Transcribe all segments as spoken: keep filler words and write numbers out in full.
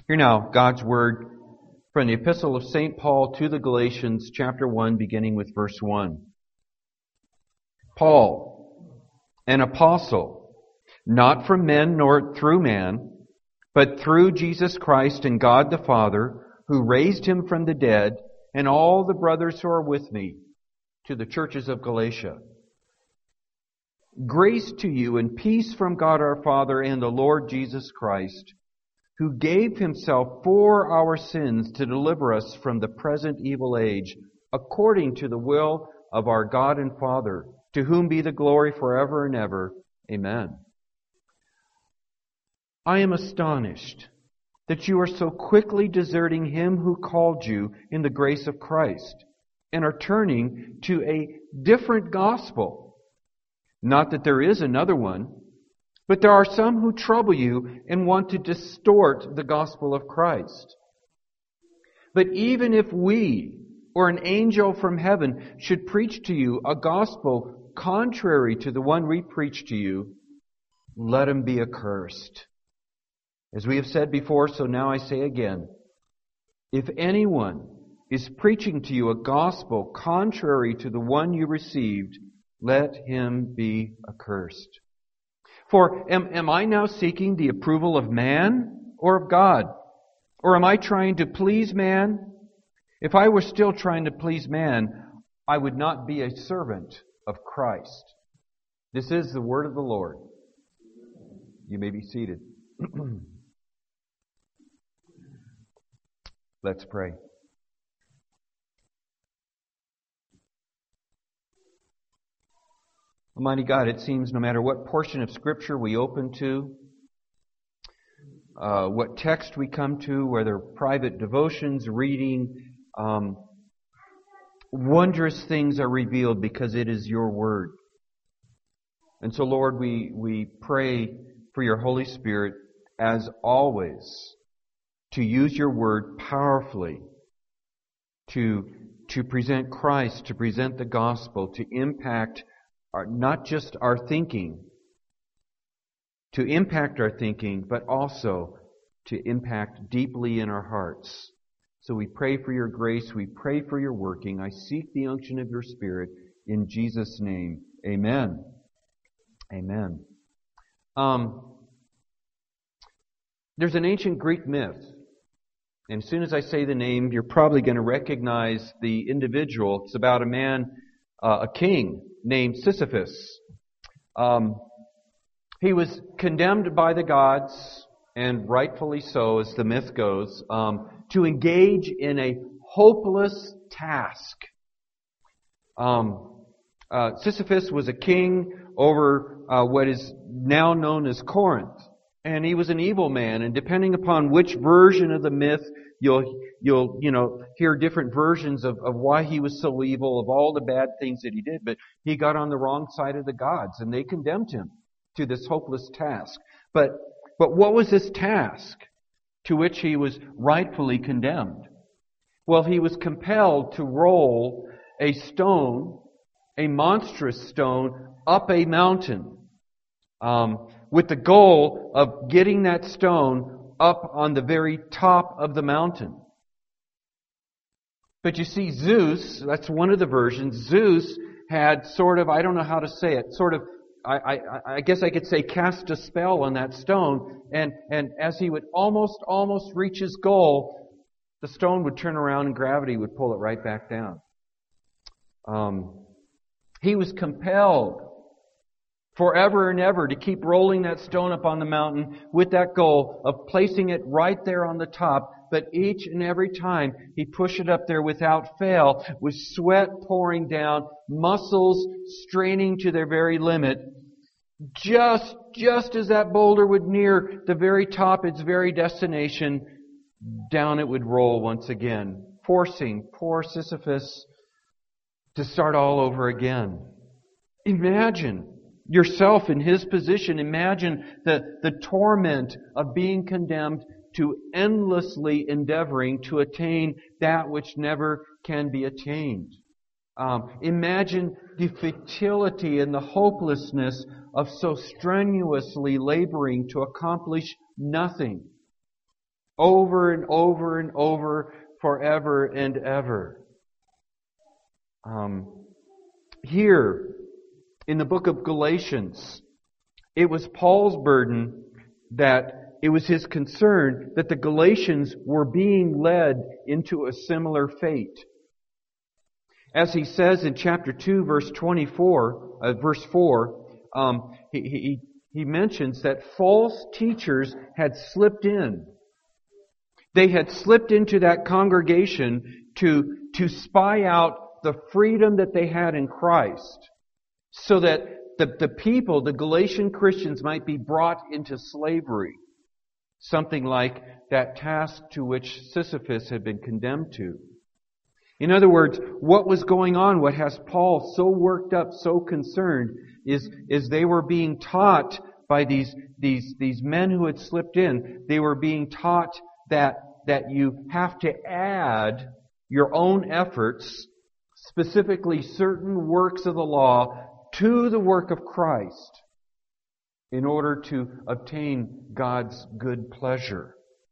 Hear now God's Word from the Epistle of Saint Paul to the Galatians, chapter one, beginning with verse one. Paul, an apostle, not from men nor through man, but through Jesus Christ and God the Father, who raised him from the dead, and all the brothers who are with me, to the churches of Galatia. Grace to you and peace from God our Father and the Lord Jesus Christ, who gave himself for our sins to deliver us from the present evil age, according to the will of our God and Father, to whom be the glory forever and ever. Amen. I am astonished that you are so quickly deserting him who called you in the grace of Christ, and are turning to a different gospel. Not that there is another one, but there are some who trouble you and want to distort the gospel of Christ. But even if we or an angel from heaven should preach to you a gospel contrary to the one we preach to you, let him be accursed. As we have said before, so now I say again, if anyone is preaching to you a gospel contrary to the one you received, let him be accursed. For am, am I now seeking the approval of man or of God? Or am I trying to please man? If I were still trying to please man, I would not be a servant of Christ. This is the word of the Lord. You may be seated. Let's pray. Almighty God, it seems no matter what portion of Scripture we open to, uh, what text we come to, whether private devotions, reading, um, wondrous things are revealed because it is your Word. And so, Lord, we, we pray for your Holy Spirit, as always, to use your Word powerfully, to, to present Christ, to present the gospel, to impact Our, not just our thinking, to impact our thinking, but also to impact deeply in our hearts. So we pray for your grace. We pray for your working. I seek the unction of your Spirit in Jesus' name. Amen. Amen. Um, there's an ancient Greek myth. And as soon as I say the name, you're probably going to recognize the individual. It's about a man, uh, a king, named Sisyphus. Um, he was condemned by the gods, and rightfully so, as the myth goes, um, to engage in a hopeless task. Um, uh, Sisyphus was a king over uh, what is now known as Corinth, and he was an evil man. And depending upon which version of the myth, you'll you'll you know hear different versions of, of why he was so evil, of all the bad things that he did. But he got on the wrong side of the gods, and they condemned him to this hopeless task. But but what was this task to which he was rightfully condemned? Well, he was compelled to roll a stone, a monstrous stone, up a mountain, um, with the goal of getting that stone up on the very top of the mountain. But you see, Zeus, that's one of the versions, Zeus had sort of, I don't know how to say it, sort of, I, I, I guess I could say cast a spell on that stone, and, and as he would almost, almost reach his goal, the stone would turn around and gravity would pull it right back down. Um, he was compelled forever and ever to keep rolling that stone up on the mountain with that goal of placing it right there on the top. But each and every time he pushed it up there without fail, with sweat pouring down, muscles straining to their very limit, just, just as that boulder would near the very top, its very destination, down it would roll once again, forcing poor Sisyphus to start all over again. Imagine yourself in his position. Imagine the, the torment of being condemned to endlessly endeavoring to attain that which never can be attained. Um, imagine the futility and the hopelessness of so strenuously laboring to accomplish nothing. over and over and over, forever and ever. Um, here, in the book of Galatians, it was Paul's burden that it was his concern that the Galatians were being led into a similar fate. As he says in chapter two, verse twenty-four, uh, verse four, um, he, he, he mentions that false teachers had slipped in. They had slipped into that congregation to, to spy out the freedom that they had in Christ, so that the, the people, the Galatian Christians, might be brought into slavery. Something like that task to which Sisyphus had been condemned to. In other words, what was going on, what has Paul so worked up, so concerned, is, is they were being taught by these, these, these men who had slipped in, they were being taught that, that you have to add your own efforts, specifically certain works of the law, to the work of Christ in order to obtain God's good pleasure.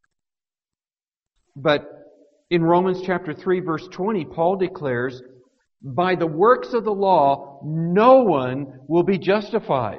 But in Romans chapter three, verse twenty, Paul declares, by the works of the law, no one will be justified.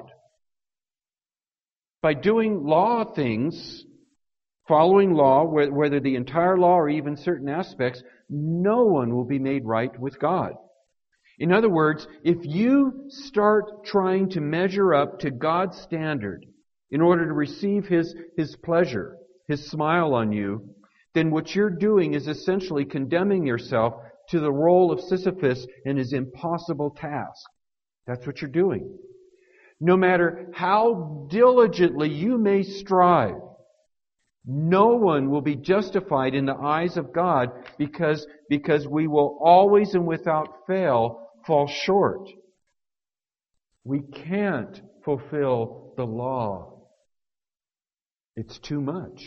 By doing law things, following law, whether the entire law or even certain aspects, no one will be made right with God. In other words, if you start trying to measure up to God's standard in order to receive His, His pleasure, His smile on you, then what you're doing is essentially condemning yourself to the role of Sisyphus in his impossible task. That's what you're doing. No matter how diligently you may strive, no one will be justified in the eyes of God because, because we will always and without fail fall short. We can't fulfill the law. It's too much.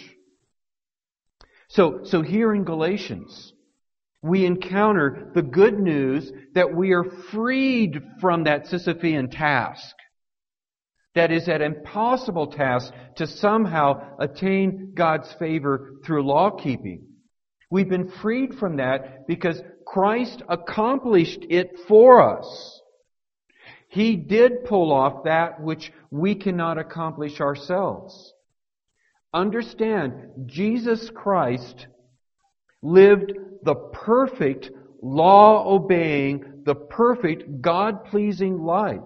So, so here in Galatians, we encounter the good news that we are freed from that Sisyphean task. That is, that impossible task to somehow attain God's favor through law keeping. We've been freed from that because Christ accomplished it for us. He did pull off that which we cannot accomplish ourselves. Understand, Jesus Christ lived the perfect, law-obeying, the perfect, God-pleasing life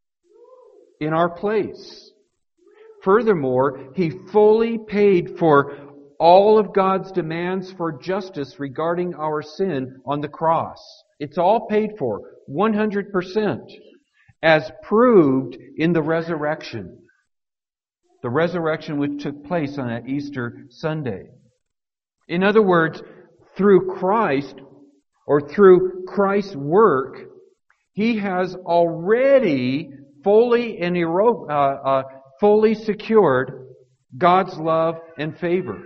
in our place. Furthermore, He fully paid for all of God's demands for justice regarding our sin on the cross. It's all paid for, one hundred percent, as proved in the resurrection. The resurrection which took place on that Easter Sunday. In other words, through Christ, or through Christ's work, He has already fully and uh, uh, fully secured God's love and favor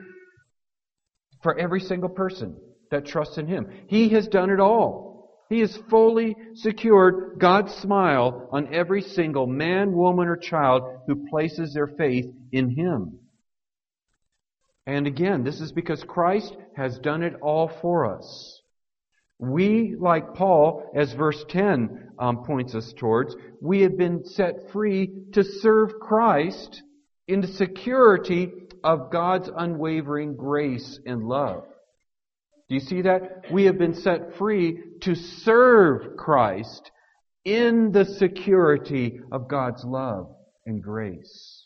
for every single person that trusts in Him. He has done it all. He has fully secured God's smile on every single man, woman, or child who places their faith in Him. And again, this is because Christ has done it all for us. We, like Paul, as verse ten um, points us towards, we have been set free to serve Christ in the security of God's unwavering grace and love. Do you see that? We have been set free to serve Christ in the security of God's love and grace.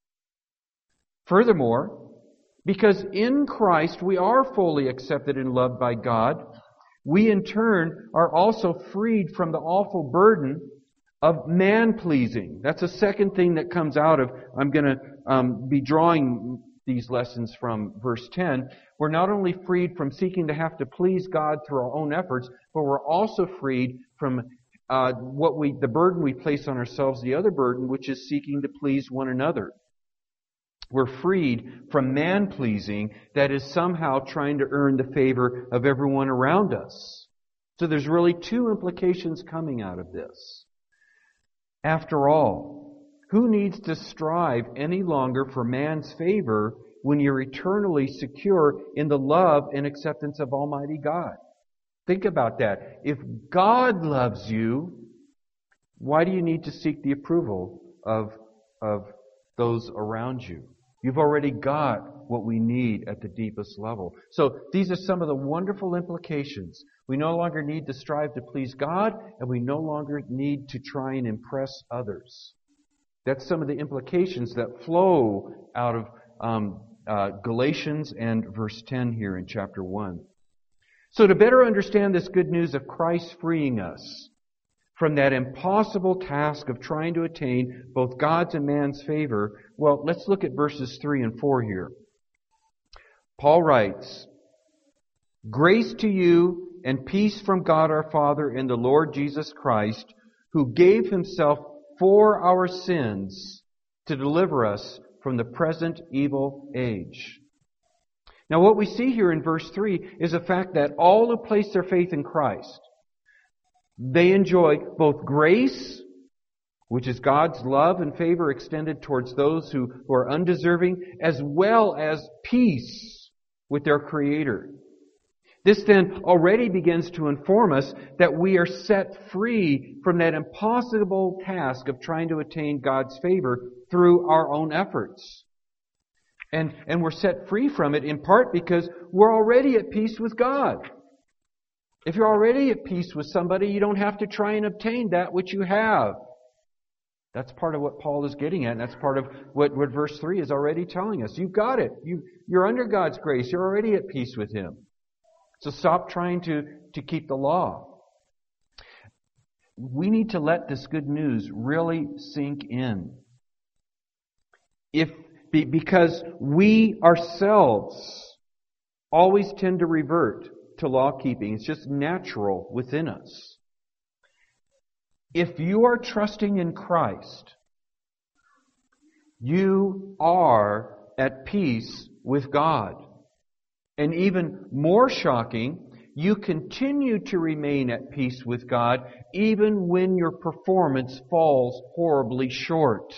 Furthermore, because in Christ we are fully accepted and loved by God, we in turn are also freed from the awful burden of man-pleasing. That's a second thing that comes out of, I'm going to um, be drawing these lessons from verse ten. We're not only freed from seeking to have to please God through our own efforts, but we're also freed from uh, what we, the burden we place on ourselves, the other burden, which is seeking to please one another. We're freed from man-pleasing that is somehow trying to earn the favor of everyone around us. So there's really two implications coming out of this. After all, who needs to strive any longer for man's favor when you're eternally secure in the love and acceptance of Almighty God? Think about that. If God loves you, why do you need to seek the approval of, of those around you? You've already got what we need at the deepest level. So these are some of the wonderful implications. We no longer need to strive to please God, and we no longer need to try and impress others. That's some of the implications that flow out of um, uh, Galatians and verse ten here in chapter one. So to better understand this good news of Christ freeing us from that impossible task of trying to attain both God's and man's favor, well, let's look at verses three and four here. Paul writes, "Grace to you and peace from God our Father and the Lord Jesus Christ, who gave Himself for our sins to deliver us from the present evil age." Now what we see here in verse three is the fact that all who place their faith in Christ, they enjoy both grace, which is God's love and favor extended towards those who, who are undeserving, as well as peace with their Creator. This then already begins to inform us that we are set free from that impossible task of trying to attain God's favor through our own efforts. And, and we're set free from it in part because we're already at peace with God. If you're already at peace with somebody, you don't have to try and obtain that which you have. That's part of what Paul is getting at, and that's part of what, what verse three is already telling us. You've got it. You, you're under God's grace. You're already at peace with Him. So stop trying to, to keep the law. We need to let this good news really sink in. If be, because we ourselves always tend to revert to law keeping. It's just natural within us. If you are trusting in Christ, you are at peace with God. And even more shocking, you continue to remain at peace with God even when your performance falls horribly short.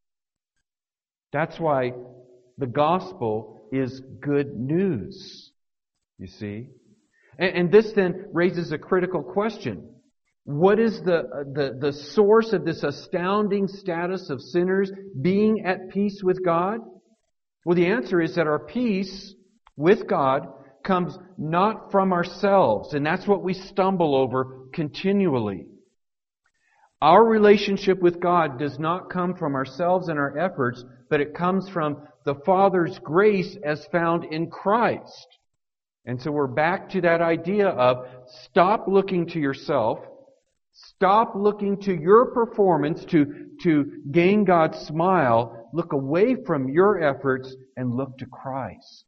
That's why the gospel is good news, you see. And, and this then raises a critical question. What is the, the, the source of this astounding status of sinners being at peace with God? Well, the answer is that our peace with God comes not from ourselves, and that's what we stumble over continually. Our relationship with God does not come from ourselves and our efforts, but it comes from the Father's grace as found in Christ. And so we're back to that idea of stop looking to yourself, stop looking to your performance to, to gain God's smile, look away from your efforts and look to Christ.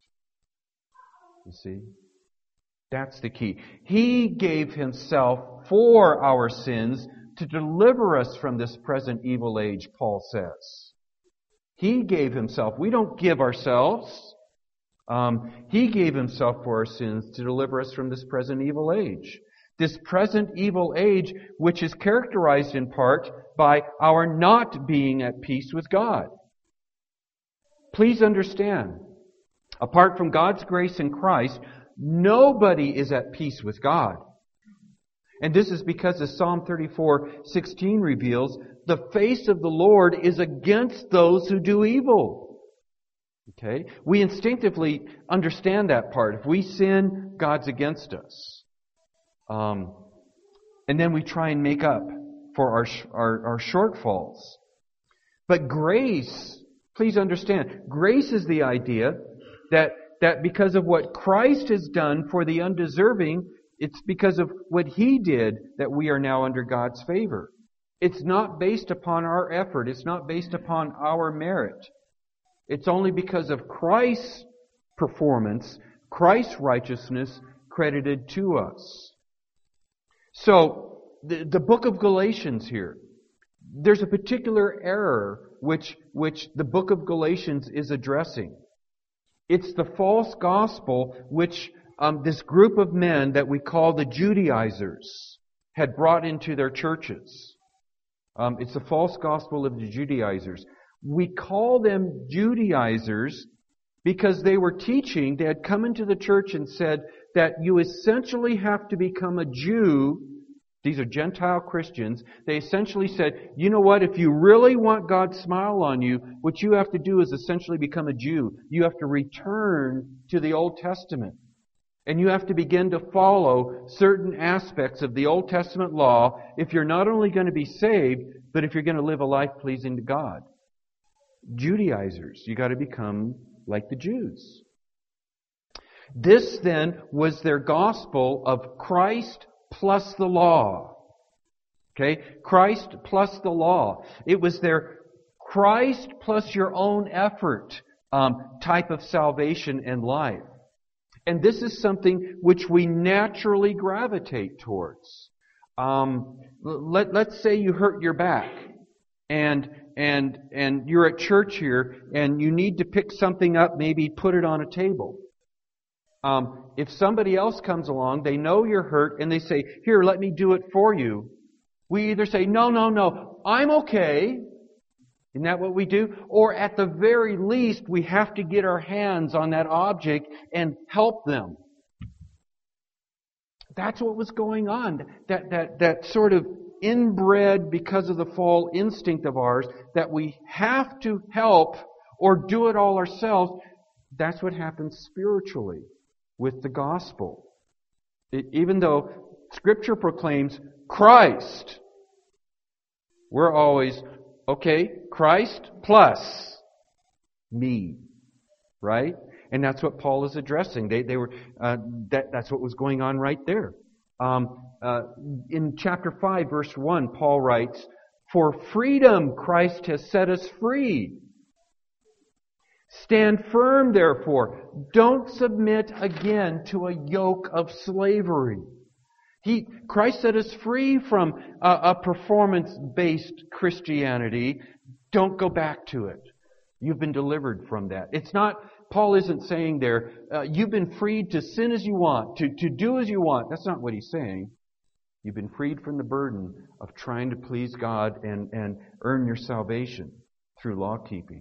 You see? That's the key. He gave Himself for our sins to deliver us from this present evil age, Paul says. He gave Himself. We don't give ourselves. Um, he gave Himself for our sins to deliver us from this present evil age. This present evil age, which is characterized in part by our not being at peace with God. Please understand, apart from God's grace in Christ, nobody is at peace with God. And this is because, as Psalm thirty-four sixteen reveals, the face of the Lord is against those who do evil. Okay? We instinctively understand that part. If we sin, God's against us. Um, and then we try and make up for our, our, our shortfalls. But grace, please understand, grace is the idea that, that because of what Christ has done for the undeserving, it's because of what He did that we are now under God's favor. It's not based upon our effort. It's not based upon our merit. It's only because of Christ's performance, Christ's righteousness credited to us. So, the, the book of Galatians here, there's a particular error which, which the book of Galatians is addressing. It's the false gospel which um, this group of men that we call the Judaizers had brought into their churches. Um, it's the false gospel of the Judaizers. We call them Judaizers because they were teaching, they had come into the church and said that you essentially have to become a Jew. These are Gentile Christians. They essentially said, you know what, if you really want God's smile on you, what you have to do is essentially become a Jew. You have to return to the Old Testament. And you have to begin to follow certain aspects of the Old Testament law if you're not only going to be saved, but if you're going to live a life pleasing to God. Judaizers, you got to become like the Jews. This then was their gospel of Christ plus the law. Okay? Christ plus the law. It was their Christ plus your own effort um, type of salvation and life. And this is something which we naturally gravitate towards. Um, let, let's say you hurt your back and and and you're at church here and you need to pick something up, maybe put it on a table. Um, if somebody else comes along, they know you're hurt, and they say, here, let me do it for you. We either say, no, no, no, I'm okay. Isn't that what we do? Or at the very least, we have to get our hands on that object and help them. That's what was going on. That, that, that sort of inbred, because of the fall instinct of ours, that we have to help or do it all ourselves. That's what happens spiritually with the gospel. It, even though Scripture proclaims Christ, we're always, okay, Christ plus me, right? And that's what Paul is addressing. They, they were, uh, that, that's what was going on right there. Um, uh, in chapter five, verse one, Paul writes, "For freedom Christ has set us free. Stand firm, therefore. Don't submit again to a yoke of slavery." He, Christ set us free from a, a performance-based Christianity. Don't go back to it. You've been delivered from that. It's not, Paul isn't saying there, uh, you've been freed to sin as you want, to, to do as you want. That's not what he's saying. You've been freed from the burden of trying to please God and, and earn your salvation through law-keeping.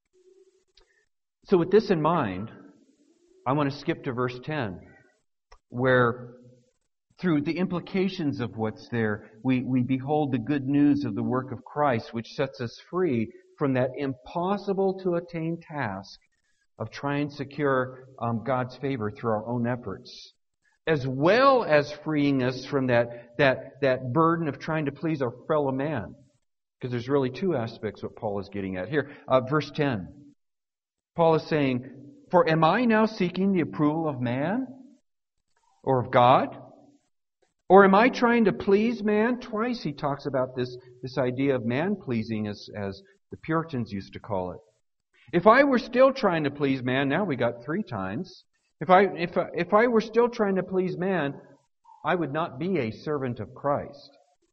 So with this in mind, I want to skip to verse ten, where through the implications of what's there, we, we behold the good news of the work of Christ, which sets us free from that impossible to attain task of trying to secure um, God's favor through our own efforts, as well as freeing us from that, that, that burden of trying to please our fellow man. Because there's really two aspects what Paul is getting at here. Uh, verse ten. Paul is saying, "For am I now seeking the approval of man or of God? Or am I trying to please man?" Twice he talks about this, this idea of man-pleasing as, as the Puritans used to call it. If I were still trying to please man, now we got three times. If I, if, I, if I were still trying to please man, I would not be a servant of Christ.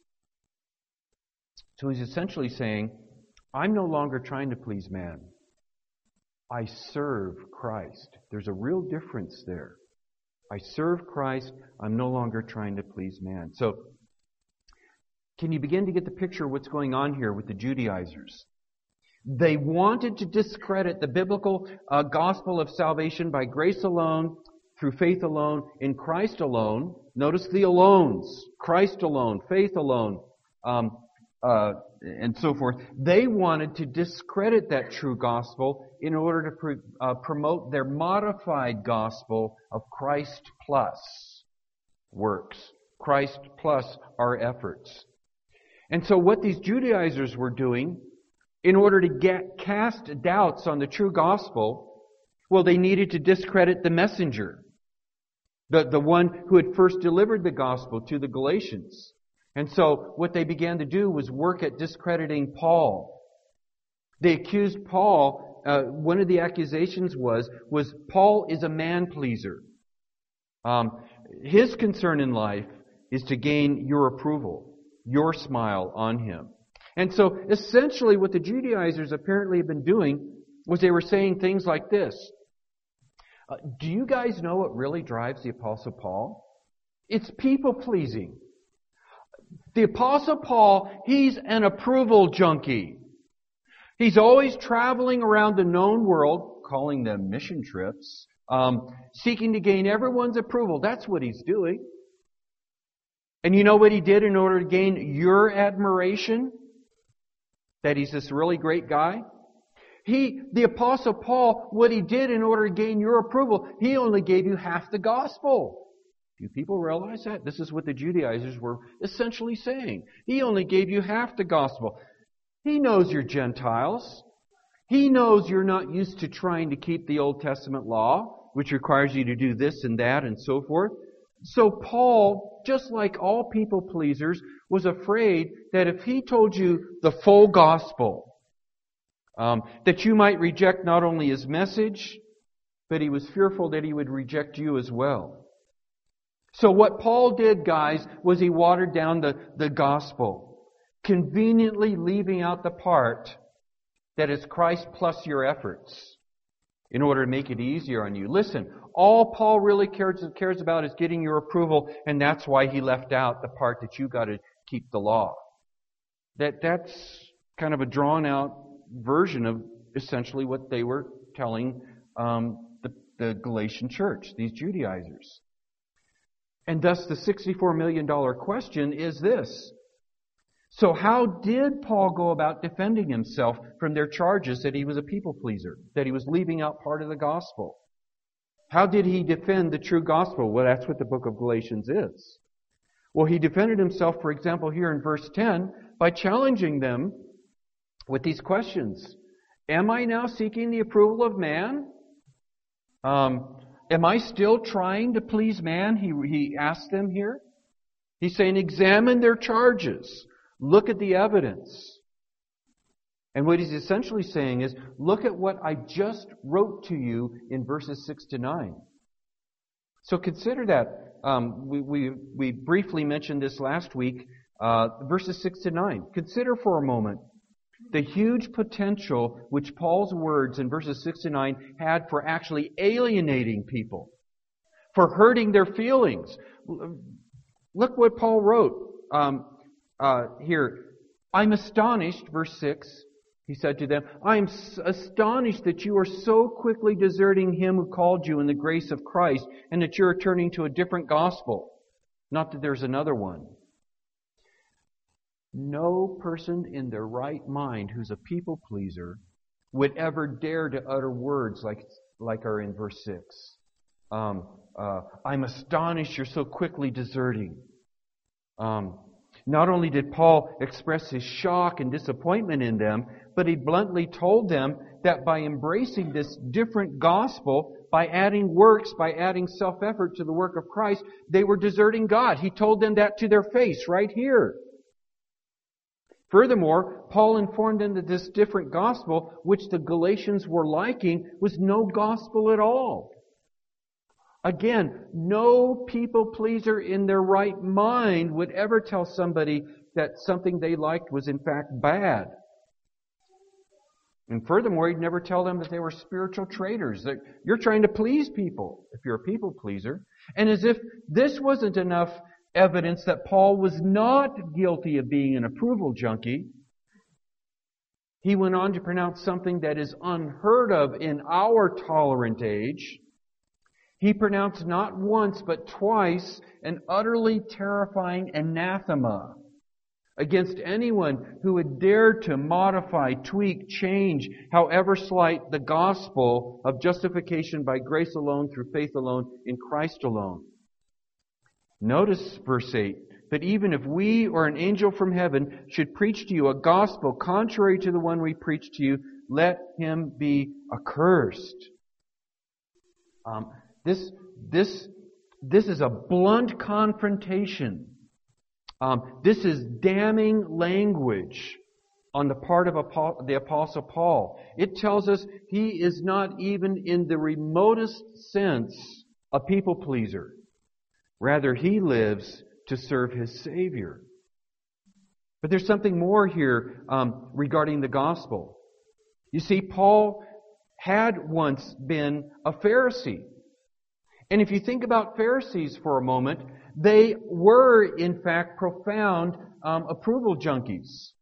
So he's essentially saying, I'm no longer trying to please man. I serve Christ. There's a real difference there. I serve Christ. I'm no longer trying to please man. So, can you begin to get the picture of what's going on here with the Judaizers? They wanted to discredit the biblical uh, gospel of salvation by grace alone, through faith alone, in Christ alone. Notice the alones. Christ alone, faith alone, um, uh, and so forth. They wanted to discredit that true gospel in order to pr- uh, promote their modified gospel of Christ plus works. Christ plus our efforts. And so what these Judaizers were doing, in order to get cast doubts on the true gospel, well, they needed to discredit the messenger, the, the one who had first delivered the gospel to the Galatians. And so what they began to do was work at discrediting Paul. They accused Paul, uh, one of the accusations was, was Paul is a man-pleaser. Um, his concern in life is to gain your approval, your smile on him. And so essentially what the Judaizers apparently have been doing was they were saying things like this. Uh, do you guys know what really drives the Apostle Paul? It's people-pleasing. The Apostle Paul, he's an approval junkie. He's always traveling around the known world, calling them mission trips. Um, seeking to gain everyone's approval. That's what he's doing. And you know what he did in order to gain your admiration? That he's this really great guy? He, the Apostle Paul, what he did in order to gain your approval, he only gave you half the gospel. Do people realize that? This is what the Judaizers were essentially saying. He only gave you half the gospel. He knows you're Gentiles. He knows you're not used to trying to keep the Old Testament law, which requires you to do this and that and so forth. So Paul, just like all people pleasers, was afraid that if he told you the full gospel, um, that you might reject not only his message, but he was fearful that he would reject you as well. So what Paul did, guys, was he watered down the, the gospel, conveniently leaving out the part that is Christ plus your efforts in order to make it easier on you. Listen, all Paul really cares, cares about is getting your approval, and that's why he left out the part that you got to keep the law. That that's kind of a drawn-out version of essentially what they were telling um, the, the Galatian church, these Judaizers. And thus the sixty-four million dollars question is this. So how did Paul go about defending himself from their charges that he was a people pleaser, that he was leaving out part of the gospel? How did he defend the true gospel? Well, that's what the book of Galatians is. Well, he defended himself, for example, here in verse ten, by challenging them with these questions. Am I now seeking the approval of man? Um, am I still trying to please man? He, he asked them here. He's saying, examine their charges. Look at the evidence. And what he's essentially saying is, look at what I just wrote to you in verses six to nine. So consider that. Um, we, we, we briefly mentioned this last week, uh, verses six to nine. Consider for a moment the huge potential which Paul's words in verses six to nine had for actually alienating people, for hurting their feelings. Look what Paul wrote. Um, Uh, here, I'm astonished, verse six, he said to them, I am astonished that you are so quickly deserting him who called you in the grace of Christ, and that you are turning to a different gospel. Not that there's another one. No person in their right mind who's a people pleaser would ever dare to utter words like, like are in verse six. Um, uh, I'm astonished you're so quickly deserting. Um, Not only did Paul express his shock and disappointment in them, but he bluntly told them that by embracing this different gospel, by adding works, by adding self-effort to the work of Christ, they were deserting God. He told them that to their face right here. Furthermore, Paul informed them that this different gospel, which the Galatians were liking, was no gospel at all. Again, no people pleaser in their right mind would ever tell somebody that something they liked was in fact bad. And furthermore, he'd never tell them that they were spiritual traitors, that you're trying to please people if you're a people pleaser. And as if this wasn't enough evidence that Paul was not guilty of being an approval junkie, he went on to pronounce something that is unheard of in our tolerant age. He pronounced not once but twice an utterly terrifying anathema against anyone who would dare to modify, tweak, change, however slight, the gospel of justification by grace alone, through faith alone, in Christ alone. Notice verse eight. But even if we or an angel from heaven should preach to you a gospel contrary to the one we preach to you, let him be accursed. Um, This, this, this is a blunt confrontation. Um, this is damning language on the part of the Apostle Paul. It tells us he is not even in the remotest sense a people pleaser. Rather, he lives to serve his Savior. But there's something more here um, regarding the gospel. You see, Paul had once been a Pharisee. And if you think about Pharisees for a moment, they were, in fact, profound um, approval junkies.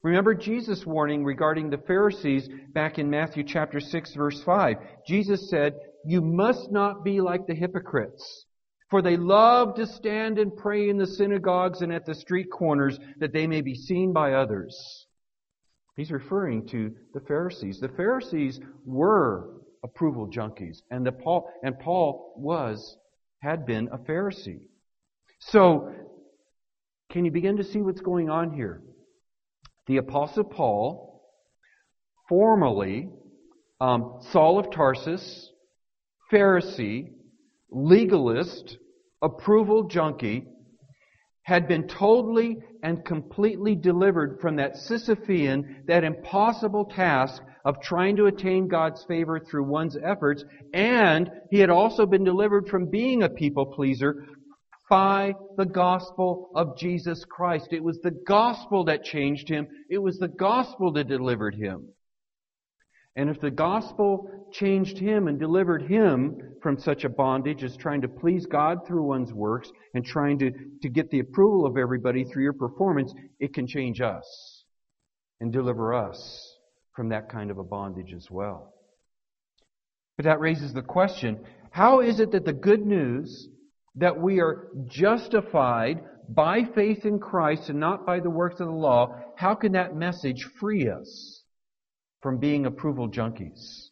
Remember Jesus' warning regarding the Pharisees back in Matthew chapter six, verse five. Jesus said, "You must not be like the hypocrites, for they love to stand and pray in the synagogues and at the street corners that they may be seen by others." He's referring to the Pharisees. The Pharisees were approval junkies, and the Paul and Paul was had been a Pharisee. So, can you begin to see what's going on here? The Apostle Paul, formerly um, Saul of Tarsus, Pharisee, legalist, approval junkie, had been totally and completely delivered from that Sisyphean, that impossible task of trying to attain God's favor through one's efforts, and he had also been delivered from being a people pleaser by the gospel of Jesus Christ. It was the gospel that changed him. It was the gospel that delivered him. And if the gospel changed him and delivered him from such a bondage as trying to please God through one's works and trying to, to get the approval of everybody through your performance, it can change us and deliver us from that kind of a bondage as well. But that raises the question, how is it that the good news that we are justified by faith in Christ and not by the works of the law, how can that message free us from being approval junkies?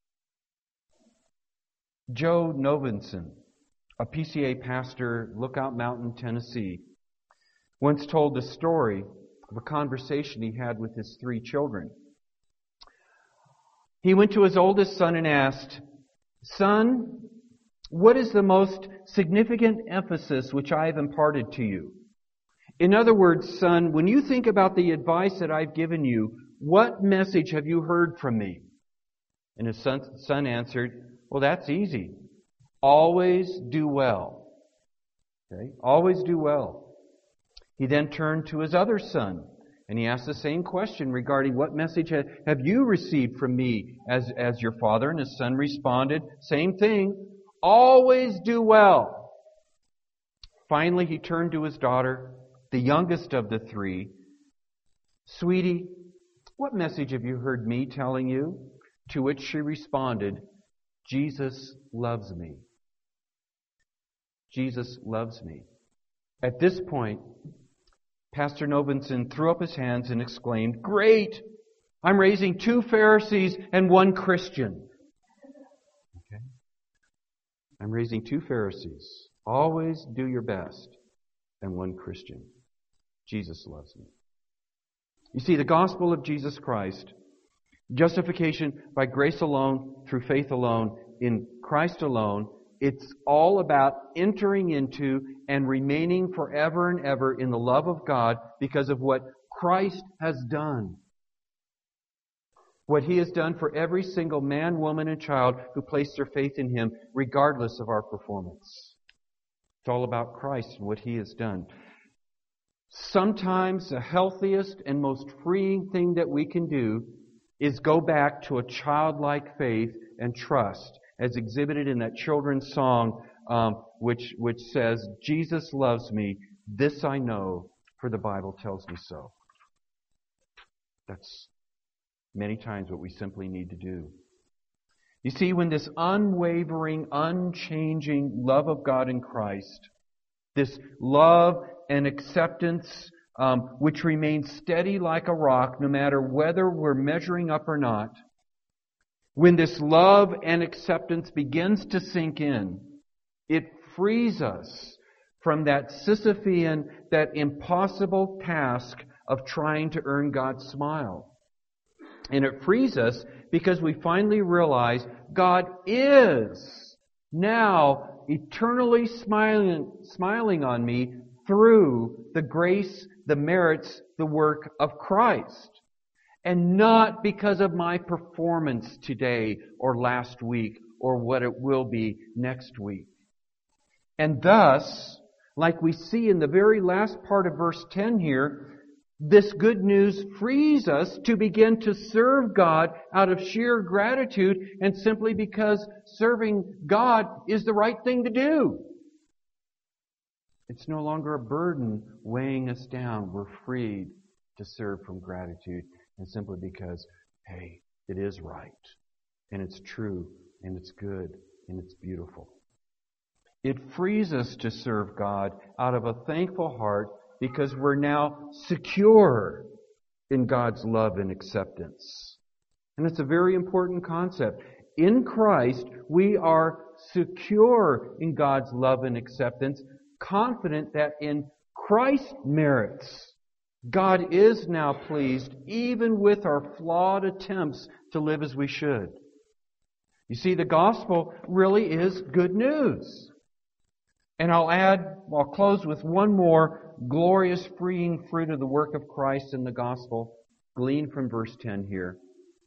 Joe Novenson, a P C A pastor, Lookout Mountain, Tennessee, once told the story of a conversation he had with his three children. He went to his oldest son and asked, "Son, what is the most significant emphasis which I have imparted to you? In other words, son, when you think about the advice that I've given you, what message have you heard from me?" And his son, son answered, "Well, that's easy. Always do well." Okay? Always do well. He then turned to his other son, and he asked the same question regarding what message have you received from me as, as your father? And his son responded, same thing, always do well. Finally, he turned to his daughter, the youngest of the three. "Sweetie, what message have you heard me telling you?" To which she responded, "Jesus loves me. Jesus loves me." At this point, Pastor Novenson threw up his hands and exclaimed, "Great! I'm raising two Pharisees and one Christian." Okay? I'm raising two Pharisees. Always do your best. And one Christian. Jesus loves me. You see, the gospel of Jesus Christ, justification by grace alone, through faith alone, in Christ alone, it's all about entering into and remaining forever and ever in the love of God because of what Christ has done. What He has done for every single man, woman, and child who placed their faith in Him, regardless of our performance. It's all about Christ and what He has done. Sometimes the healthiest and most freeing thing that we can do is go back to a childlike faith and trust, as exhibited in that children's song, um, which which says, "Jesus loves me, this I know, for the Bible tells me so." That's many times what we simply need to do. You see, when this unwavering, unchanging love of God in Christ, this love and acceptance um, which remains steady like a rock no matter whether we're measuring up or not, when this love and acceptance begins to sink in, it frees us from that Sisyphean, that impossible task of trying to earn God's smile. And it frees us because we finally realize God is now eternally smiling, smiling on me through the grace, the merits, the work of Christ. And not because of my performance today or last week or what it will be next week. And thus, like we see in the very last part of verse ten here, this good news frees us to begin to serve God out of sheer gratitude and simply because serving God is the right thing to do. It's no longer a burden weighing us down. We're freed to serve from gratitude and simply because, hey, it is right, and it's true, and it's good, and it's beautiful. It frees us to serve God out of a thankful heart because we're now secure in God's love and acceptance. And it's a very important concept. In Christ, we are secure in God's love and acceptance, confident that in Christ's merits, God is now pleased even with our flawed attempts to live as we should. You see, the gospel really is good news. And I'll add, I'll close with one more glorious freeing fruit of the work of Christ in the gospel, gleaned from verse ten here.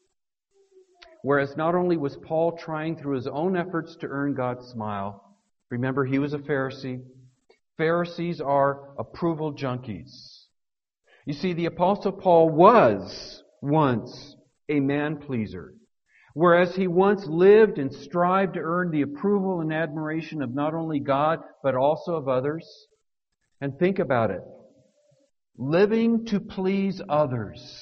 Whereas not only was Paul trying through his own efforts to earn God's smile, remember he was a Pharisee. Pharisees are approval junkies. You see, the Apostle Paul was once a man-pleaser. Whereas he once lived and strived to earn the approval and admiration of not only God, but also of others. And think about it. Living to please others.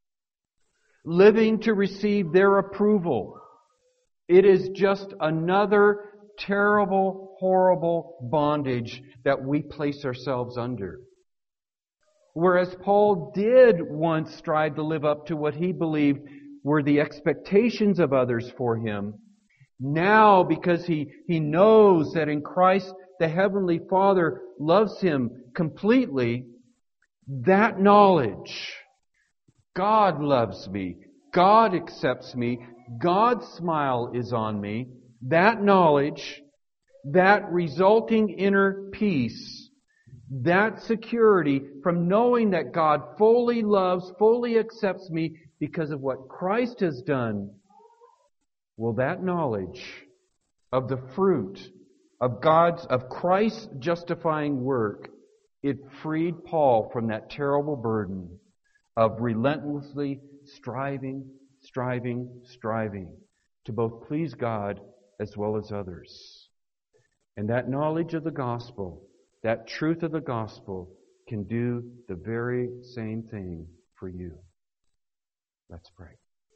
Living to receive their approval. It is just another terrible, horrible bondage that we place ourselves under. Whereas Paul did once strive to live up to what he believed were the expectations of others for him, now because he, he knows that in Christ the Heavenly Father loves him completely, that knowledge, God loves me, God accepts me, God's smile is on me, that knowledge, that resulting inner peace, that security from knowing that God fully loves, fully accepts me because of what Christ has done, well, that knowledge of the fruit of God's, of Christ's justifying work, it freed Paul from that terrible burden of relentlessly striving, striving, striving to both please God as well as others. And that knowledge of the gospel, that truth of the gospel, can do the very same thing for you. Let's pray.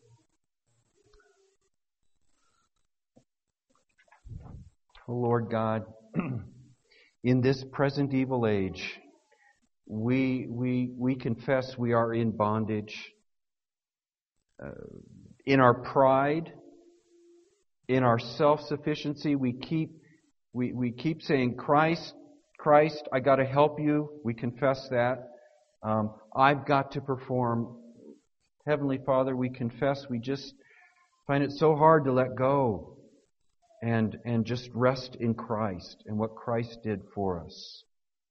Oh Lord God, in this present evil age, we we we confess we are in bondage. Uh, in our pride, in our self-sufficiency, we keep we we keep saying, Christ, Christ, I got to help you. We confess that. Um, I've got to perform. Heavenly Father, we confess we just find it so hard to let go and and just rest in Christ and what Christ did for us.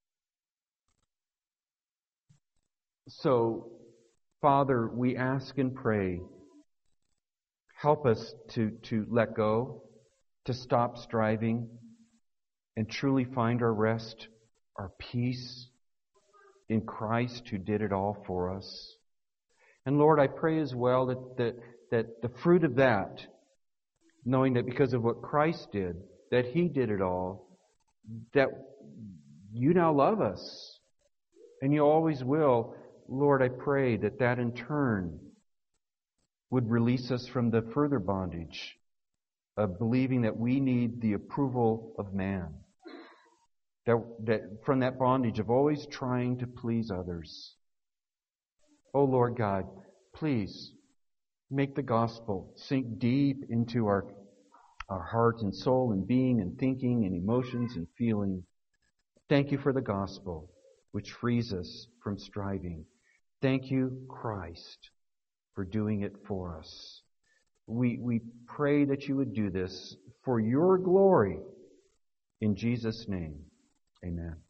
So, Father, we ask and pray, help us to, to let go, to stop striving, and truly find our rest, our peace in Christ who did it all for us. And Lord, I pray as well that, that, that the fruit of that, knowing that because of what Christ did, that He did it all, that You now love us, and You always will. Lord, I pray that that in turn would release us from the further bondage of believing that we need the approval of man. That, that from that bondage of always trying to please others. Oh Lord God, please make the gospel sink deep into our, our heart and soul and being and thinking and emotions and feeling. Thank You for the gospel, which frees us from striving. Thank You, Christ, for doing it for us. We, we pray that You would do this for Your glory. In Jesus' name, amen.